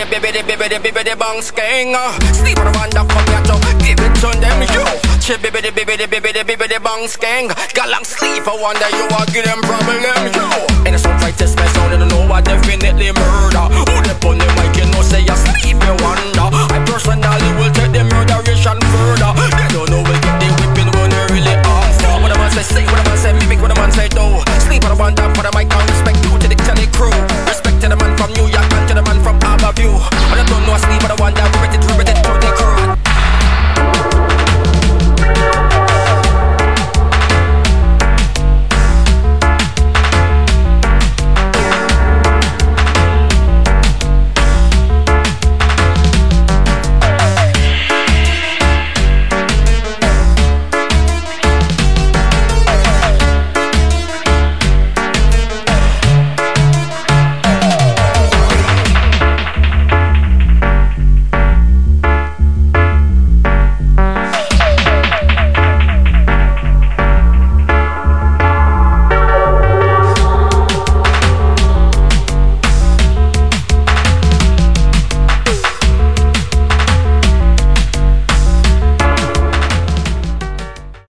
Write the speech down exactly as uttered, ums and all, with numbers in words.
bibbidi bibbidi bibbidi bibbidi bang skeng. Sleep on the one that fuck ya, give it to them you. Che bibbidi bibbidi bibbidi bibbidi bang skeng. Galang sleep, I wonder you are give them problem you. And some try to mess on, they don't know what definitely murder. Who they put the mic, you know say you sleep, you wonder.